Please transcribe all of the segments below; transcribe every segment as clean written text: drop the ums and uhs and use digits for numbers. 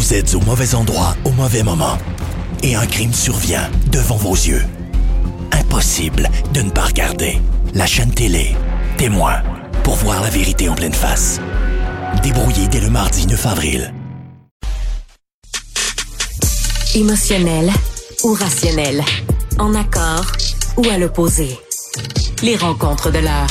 Vous êtes au mauvais endroit au mauvais moment. Et un crime survient devant vos yeux. Impossible de ne pas regarder. La chaîne télé, Témoin, pour voir la vérité en pleine face. Débrouillé dès le mardi 9 avril. Émotionnel ou rationnel, en accord ou à l'opposé. Les rencontres de l'heure.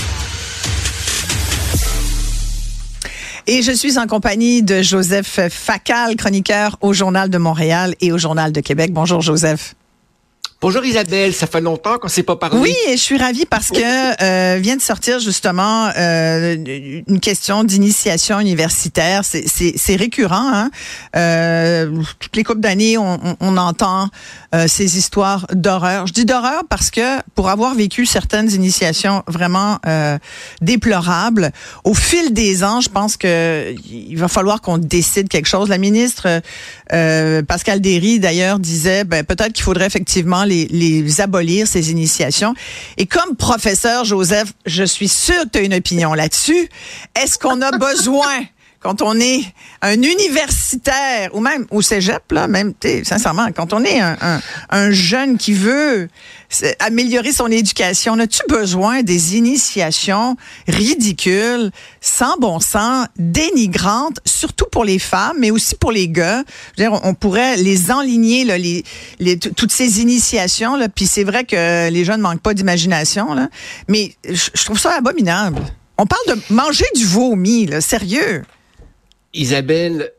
Et je suis en compagnie de Joseph Facal, chroniqueur au Journal de Montréal et au Journal de Québec. Bonjour Joseph. Bonjour Isabelle, ça fait longtemps qu'on ne s'est pas parlé. Oui, et je suis ravie parce que vient de sortir justement une question d'initiation universitaire. C'est récurrent, hein. Toutes les couples d'années, on entend ces histoires d'horreur. Je dis d'horreur parce que pour avoir vécu certaines initiations vraiment déplorables, au fil des ans, je pense que il va falloir qu'on décide quelque chose. La ministre Pascale Derry, d'ailleurs, disait peut-être qu'il faudrait effectivement les abolir, ces initiations. Et comme professeur, Joseph, je suis sûre que tu as une opinion là-dessus. Est-ce qu'on a besoin, quand on est un universitaire, ou même au cégep, là, même, sincèrement, quand on est un jeune qui veut améliorer son éducation, as-tu besoin des initiations ridicules, sans bon sens, dénigrantes, surtout pour les femmes, mais aussi pour les gars? Je veux dire, on pourrait les enligner, là, toutes ces initiations, là, puis c'est vrai que les jeunes ne manquent pas d'imagination, là, mais je trouve ça abominable. On parle de manger du vomi, là, sérieux. Isabelle,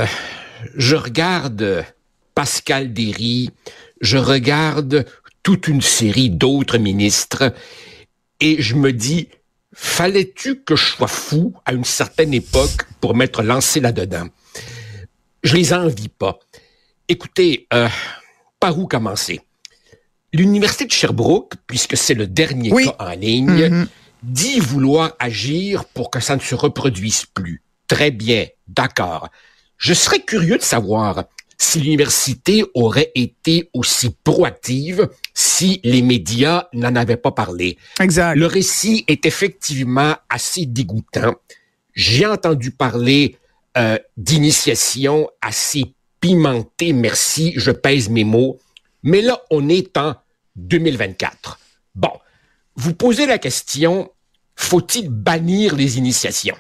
je regarde Pascale Derry, je regarde toute une série d'autres ministres et je me dis, fallait-tu que je sois fou à une certaine époque pour m'être lancé là-dedans? Je les envie pas. Écoutez, par où commencer? L'Université de Sherbrooke, puisque c'est le dernier cas en ligne, dit vouloir agir pour que ça ne se reproduise plus. Très bien, d'accord. Je serais curieux de savoir si l'université aurait été aussi proactive si les médias n'en avaient pas parlé. Exact. Le récit est effectivement assez dégoûtant. J'ai entendu parler d'initiations assez pimentées, merci, je pèse mes mots. Mais là, on est en 2024. Bon, vous posez la question, faut-il bannir les initiations?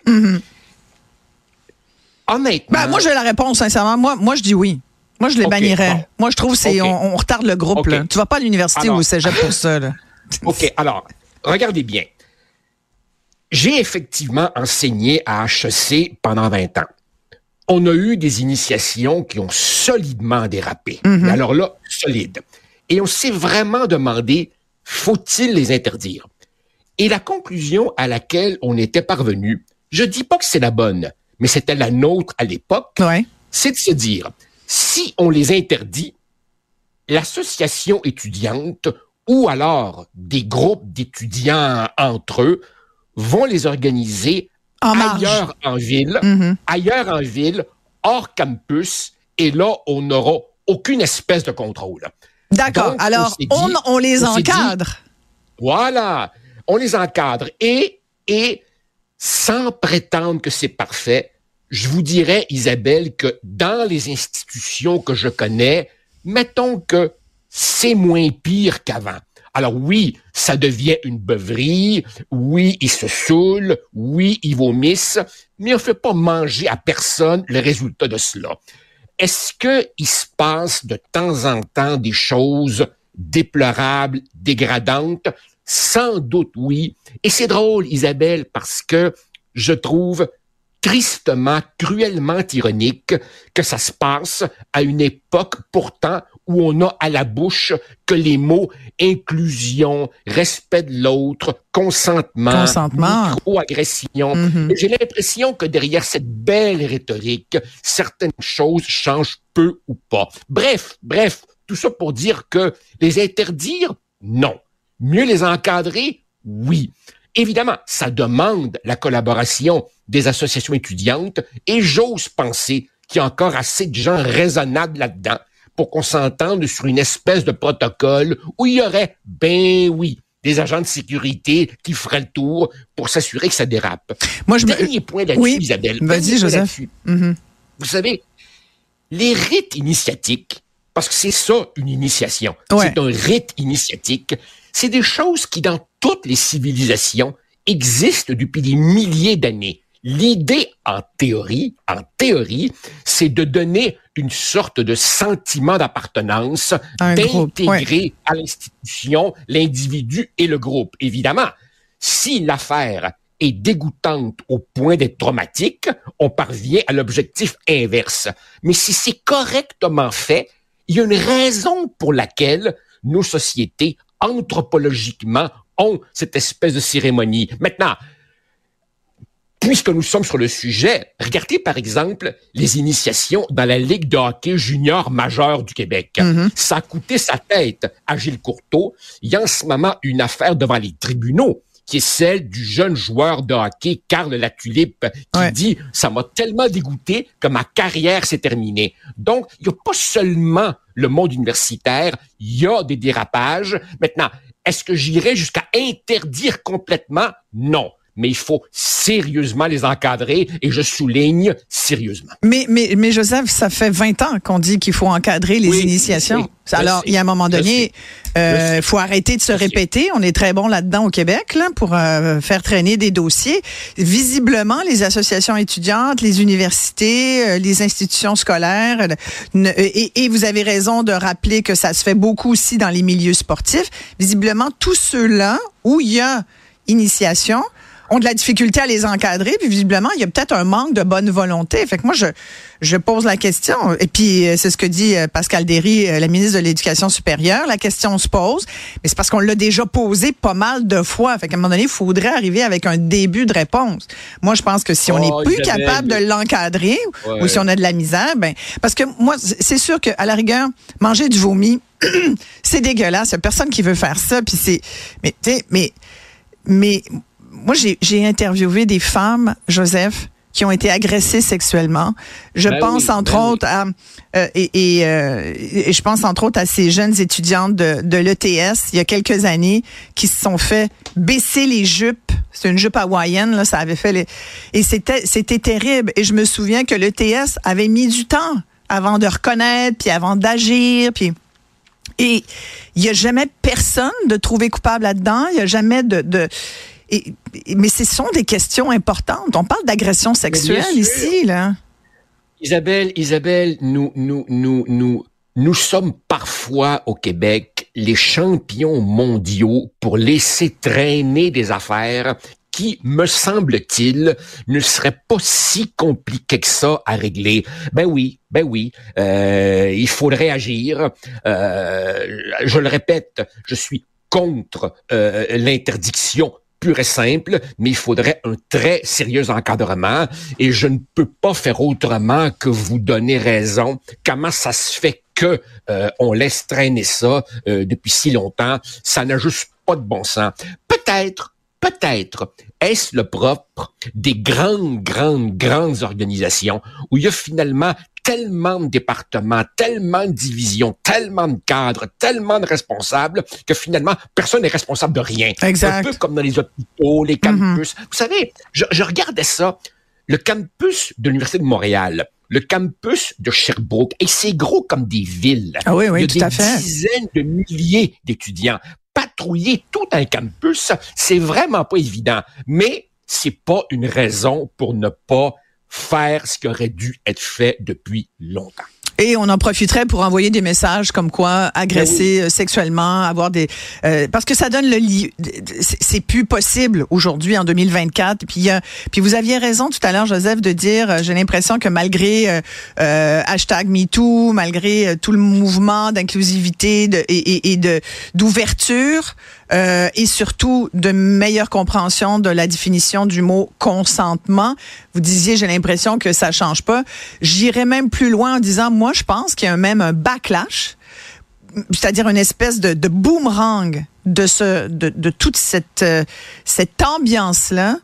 Honnêtement... moi, j'ai la réponse, sincèrement. Moi, je dis oui. Moi, je les bannirais. Bon. Moi, je trouve que on retarde le groupe. Là. Tu vas pas à l'université ou au cégep pour ça. Là. OK, alors, regardez bien. J'ai effectivement enseigné à HEC pendant 20 ans. On a eu des initiations qui ont solidement dérapé. Mais alors là, solide. Et on s'est vraiment demandé, faut-il les interdire? Et la conclusion à laquelle on était parvenu, je dis pas que c'est la bonne, mais c'était la nôtre à l'époque, c'est de se dire, si on les interdit, l'association étudiante ou alors des groupes d'étudiants entre eux vont les organiser ailleurs en ville, hors campus, et là, on n'aura aucune espèce de contrôle. D'accord. Donc, alors, on les encadre. Voilà. On les encadre. Et sans prétendre que c'est parfait, je vous dirais, Isabelle, que dans les institutions que je connais, mettons que c'est moins pire qu'avant. Alors oui, ça devient une beuverie, oui, ils se saoulent, oui, ils vomissent, mais on ne fait pas manger à personne le résultat de cela. Est-ce qu'il se passe de temps en temps des choses déplorables, dégradantes? Sans doute oui. Et c'est drôle, Isabelle, parce que je trouve tristement, cruellement ironique que ça se passe à une époque pourtant où on a à la bouche que les mots inclusion, respect de l'autre, consentement. Micro-agression. Et j'ai l'impression que derrière cette belle rhétorique, certaines choses changent peu ou pas. Bref, tout ça pour dire que les interdire, non. Mieux les encadrer, oui. Évidemment, ça demande la collaboration des associations étudiantes et j'ose penser qu'il y a encore assez de gens raisonnables là-dedans pour qu'on s'entende sur une espèce de protocole où il y aurait, des agents de sécurité qui feraient le tour pour s'assurer que ça dérape. Dernier point là-dessus, Isabelle. Vas-y, Joseph. Vous savez, les rites initiatiques, parce que c'est ça, une initiation. Ouais. C'est un rite initiatique. C'est des choses qui, dans toutes les civilisations, existent depuis des milliers d'années. L'idée, en théorie, c'est de donner une sorte de sentiment d'appartenance, d'intégrer à l'institution l'individu et le groupe. Évidemment, si l'affaire est dégoûtante au point d'être traumatique, on parvient à l'objectif inverse. Mais si c'est correctement fait, il y a une raison pour laquelle nos sociétés, anthropologiquement, ont cette espèce de cérémonie. Maintenant, puisque nous sommes sur le sujet, regardez par exemple les initiations dans la Ligue de hockey junior majeure du Québec. Mm-hmm. Ça a coûté sa tête à Gilles Courteau. Il y a en ce moment une affaire devant les tribunaux qui est celle du jeune joueur de hockey, Carl Latulippe, qui dit « Ça m'a tellement dégoûté que ma carrière s'est terminée. » Donc, il n'y a pas seulement le monde universitaire, il y a des dérapages. Maintenant, est-ce que j'irais jusqu'à interdire complètement? Non. Mais il faut sérieusement les encadrer, et je souligne sérieusement. Mais Joseph, ça fait 20 ans qu'on dit qu'il faut encadrer les initiations. Alors, il y a un moment donné, faut arrêter de se répéter. On est très bon là-dedans au Québec, là, pour faire traîner des dossiers. Visiblement, les associations étudiantes, les universités, les institutions scolaires, et vous avez raison de rappeler que ça se fait beaucoup aussi dans les milieux sportifs. Visiblement, tous ceux-là où il y a initiation ont de la difficulté à les encadrer, puis visiblement, il y a peut-être un manque de bonne volonté. Fait que moi, je pose la question, et puis c'est ce que dit Pascal Derry, la ministre de l'Éducation supérieure, la question se pose, mais c'est parce qu'on l'a déjà posé pas mal de fois. Fait qu'à un moment donné, il faudrait arriver avec un début de réponse. Moi, je pense que si on n'est plus capable de l'encadrer, ou si on a de la misère, ben parce que moi, c'est sûr qu'à la rigueur, manger du vomi, c'est dégueulasse. Il n'y a personne qui veut faire ça, puis c'est... Mais moi, j'ai interviewé des femmes, Joseph, qui ont été agressées sexuellement. Je pense entre autres à je pense entre autres à ces jeunes étudiantes de l'ETS il y a quelques années qui se sont fait baisser les jupes. C'est une jupe hawaïenne, là, ça avait fait et c'était terrible. Et je me souviens que l'ETS avait mis du temps avant de reconnaître, puis avant d'agir, puis et il y a jamais personne de trouvé coupable là-dedans. Il y a jamais mais ce sont des questions importantes. On parle d'agression sexuelle ici, là. Isabelle, nous sommes parfois au Québec les champions mondiaux pour laisser traîner des affaires qui, me semble-t-il, ne seraient pas si compliquées que ça à régler. Ben oui, il faudrait agir. Je le répète, je suis contre l'interdiction pure et simple, mais il faudrait un très sérieux encadrement, et je ne peux pas faire autrement que vous donner raison. Comment ça se fait que on laisse traîner ça depuis si longtemps? Ça n'a juste pas de bon sens. Peut-être, est-ce le propre des grandes organisations où il y a finalement tellement de départements, tellement de divisions, tellement de cadres, tellement de responsables que finalement, personne n'est responsable de rien. Exact. Un peu comme dans les hôpitaux, les campus. Vous savez, je regardais ça, le campus de l'Université de Montréal, le campus de Sherbrooke, et c'est gros comme des villes. Ah oui, il y a tout à fait. des dizaines de milliers d'étudiants. Patrouiller tout un campus, c'est vraiment pas évident. Mais c'est pas une raison pour ne pas faire ce qui aurait dû être fait depuis longtemps. Et on en profiterait pour envoyer des messages comme quoi agresser sexuellement, avoir des parce que ça donne c'est plus possible aujourd'hui en 2024. Puis vous aviez raison tout à l'heure, Joseph, de dire j'ai l'impression que malgré #MeToo, malgré tout le mouvement d'inclusivité d'ouverture et surtout de meilleure compréhension de la définition du mot consentement, vous disiez j'ai l'impression que ça change pas. J'irais même plus loin en disant moi je pense qu'il y a même un backlash, c'est-à-dire une espèce de boomerang de toute cette ambiance-là.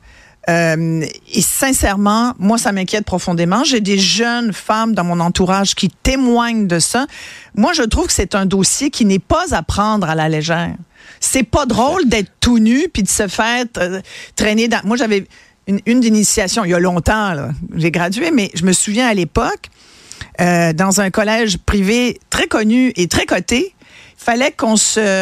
Et sincèrement, moi, ça m'inquiète profondément. J'ai des jeunes femmes dans mon entourage qui témoignent de ça. Moi, je trouve que c'est un dossier qui n'est pas à prendre à la légère. C'est pas drôle d'être tout nu puis de se faire traîner dans... Moi, j'avais une d'initiation il y a longtemps, là. J'ai gradué, mais je me souviens à l'époque, dans un collège privé très connu et très coté. Fallait moi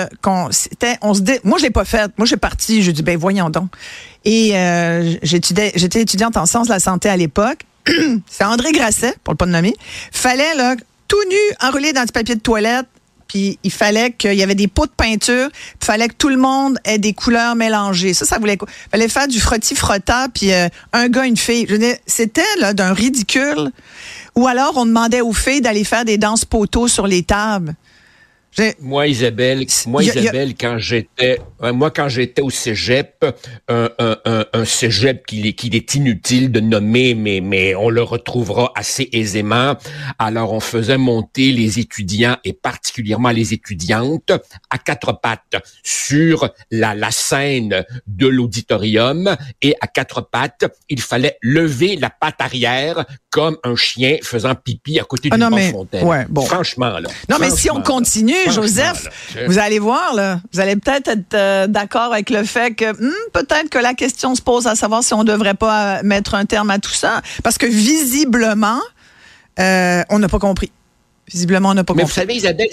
je l'ai pas fait. Moi, j'ai parti, j'ai dit, ben, voyons donc. Et, j'étais étudiante en sciences de la santé à l'époque. C'est André Grasset, pour le pas de nommer. Fallait, là, tout nu, enroulé dans du papier de toilette, puis il fallait qu'il y avait des pots de peinture, puis il fallait que tout le monde ait des couleurs mélangées. Ça fallait faire du frotti-frotta, puis un gars, une fille. Je veux dire, c'était, là, d'un ridicule. Ou alors, on demandait aux filles d'aller faire des danses poteaux sur les tables. Moi, Isabelle, quand j'étais au cégep, un cégep qu'il est inutile de nommer, mais on le retrouvera assez aisément. Alors, on faisait monter les étudiants et particulièrement les étudiantes à quatre pattes sur la scène de l'auditorium, et à quatre pattes, il fallait lever la patte arrière comme un chien faisant pipi à côté d'une fontaine. Ouais, bon. Franchement, là. Non, mais si on continue, Joseph, vous allez voir, là, vous allez peut-être être d'accord avec le fait que peut-être que la question se pose à savoir si on ne devrait pas mettre un terme à tout ça. Parce que visiblement, on n'a pas compris. Visiblement, on n'a pas compris. Mais vous savez, Isabelle,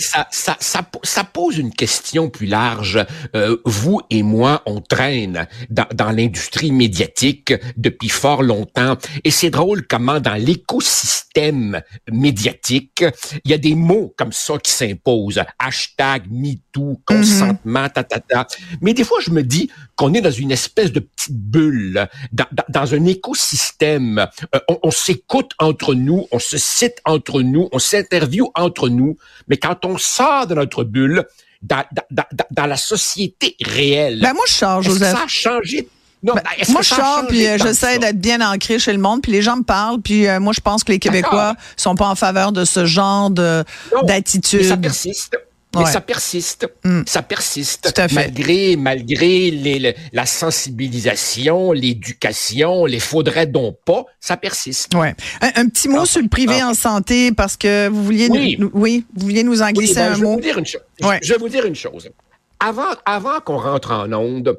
ça pose une question plus large. Vous et moi, on traîne dans l'industrie médiatique depuis fort longtemps. Et c'est drôle comment dans l'écosystème médiatique, il y a des mots comme ça qui s'imposent. Hashtag, MeToo, consentement, Mais des fois, je me dis qu'on est dans une espèce de petite bulle, dans un écosystème. On s'écoute entre nous, on se cite entre nous, on s'interviewe entre nous, mais quand on sort de notre bulle, dans la société réelle, moi je sors, Joseph. Ça a changé. Non, moi je sors, puis j'essaie d'être bien ancré chez le monde, puis les gens me parlent, puis moi je pense que les Québécois sont pas en faveur de ce genre d'attitude. Mais ça persiste. Mais ça persiste. Ça persiste. Tout à fait. Malgré la sensibilisation, l'éducation, les faudrait donc pas, ça persiste. Ouais. Un petit mot sur le privé en santé, parce que vous vouliez vous vouliez nous en glisser un mot. Je vais vous dire une chose. Avant qu'on rentre en onde,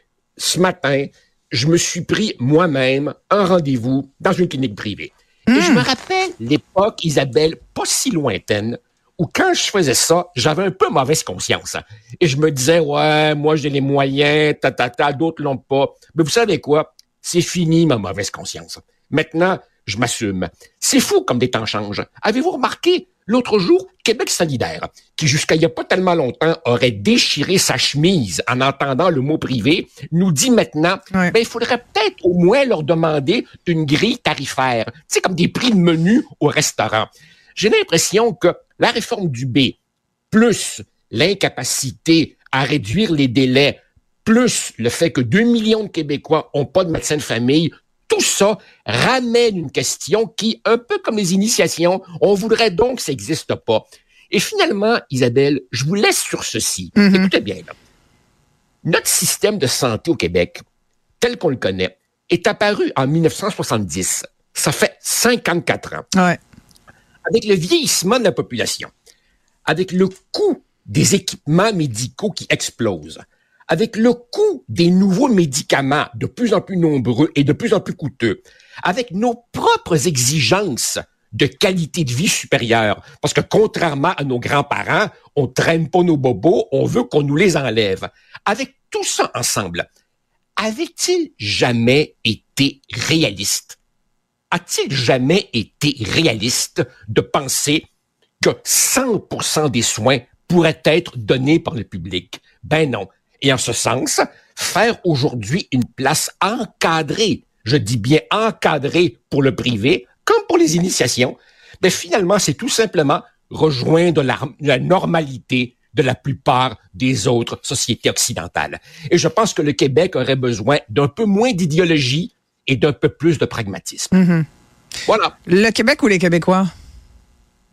ce matin, je me suis pris moi-même un rendez-vous dans une clinique privée. Et je me rappelle l'époque, Isabelle, pas si lointaine, où quand je faisais ça, j'avais un peu mauvaise conscience. Et je me disais, ouais, moi j'ai les moyens, d'autres l'ont pas. Mais vous savez quoi? C'est fini ma mauvaise conscience. Maintenant, je m'assume. C'est fou comme des temps changent. Avez-vous remarqué, l'autre jour, Québec solidaire, qui jusqu'à il y a pas tellement longtemps aurait déchiré sa chemise en entendant le mot privé, nous dit maintenant, il faudrait peut-être au moins leur demander une grille tarifaire. Tu sais, comme des prix de menu au restaurant. J'ai l'impression que la réforme du B, plus l'incapacité à réduire les délais, plus le fait que 2 millions de Québécois n'ont pas de médecin de famille, tout ça ramène une question qui, un peu comme les initiations, on voudrait donc que ça n'existe pas. Et finalement, Isabelle, je vous laisse sur ceci. Écoutez bien, là. Notre système de santé au Québec, tel qu'on le connaît, est apparu en 1970. Ça fait 54 ans. Ouais. Avec le vieillissement de la population, avec le coût des équipements médicaux qui explosent, avec le coût des nouveaux médicaments de plus en plus nombreux et de plus en plus coûteux, avec nos propres exigences de qualité de vie supérieure, parce que contrairement à nos grands-parents, on traîne pas nos bobos, on veut qu'on nous les enlève. Avec tout ça ensemble, avait-il jamais été réaliste? A-t-il jamais été réaliste de penser que 100% des soins pourraient être donnés par le public? Ben non. Et en ce sens, faire aujourd'hui une place encadrée, je dis bien encadrée pour le privé, comme pour les initiations, ben finalement, c'est tout simplement rejoindre la normalité de la plupart des autres sociétés occidentales. Et je pense que le Québec aurait besoin d'un peu moins d'idéologie et d'un peu plus de pragmatisme. Mm-hmm. Voilà. Le Québec ou les Québécois?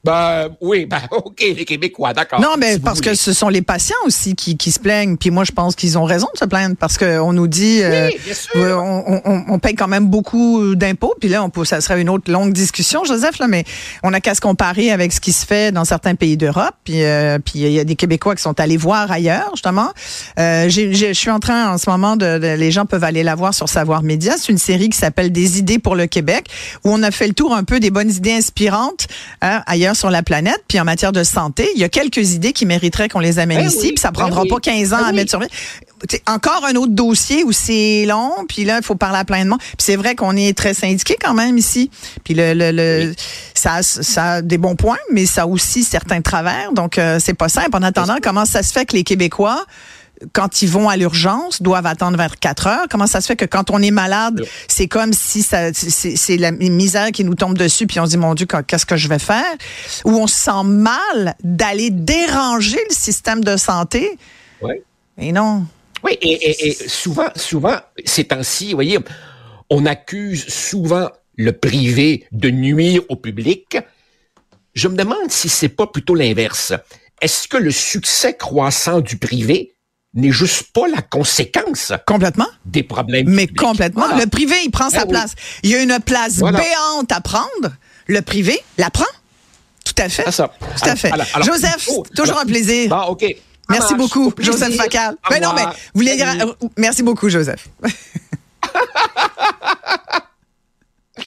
Oui, OK, les Québécois, d'accord. Non, mais parce que ce sont les patients aussi qui se plaignent. Puis moi, je pense qu'ils ont raison de se plaindre parce qu'on nous dit, oui, bien sûr. On paye quand même beaucoup d'impôts. Puis là, ça serait une autre longue discussion, Joseph, là, mais on n'a qu'à se comparer avec ce qui se fait dans certains pays d'Europe. Puis il y a des Québécois qui sont allés voir ailleurs, justement. Je suis en train, en ce moment, les gens peuvent aller la voir sur Savoir Média. C'est une série qui s'appelle Des idées pour le Québec, où on a fait le tour un peu des bonnes idées inspirantes ailleurs sur la planète. Puis en matière de santé, il y a quelques idées qui mériteraient qu'on les amène ici. Puis ça prendra pas 15 ans à mettre sur... Encore un autre dossier où c'est long, puis là, il faut parler à plein de monde. Puis c'est vrai qu'on est très syndiqué quand même ici. Puis ça a des bons points, mais ça a aussi certains travers. Donc, c'est pas simple. En attendant, comment ça se fait que les Québécois, quand ils vont à l'urgence, doivent attendre 24 heures? Comment ça se fait que quand on est malade, c'est comme si c'est la misère qui nous tombe dessus, puis on se dit, mon Dieu, qu'est-ce que je vais faire? Ou on se sent mal d'aller déranger le système de santé? Oui. Et non. Oui, et souvent, ces temps-ci, vous voyez, on accuse souvent le privé de nuire au public. Je me demande si c'est pas plutôt l'inverse. Est-ce que le succès croissant du privé n'est juste pas la conséquence complètement des problèmes mais publics? Complètement. Voilà. Le privé, il prend sa place. Il y a une place béante à prendre. Le privé la prend. Tout à fait. Ça. Tout à fait. Alors, Joseph, toujours un plaisir. Bon, OK. Merci beaucoup, Joseph Facal. Mais non, mais vous voulez dire... Merci beaucoup, Joseph.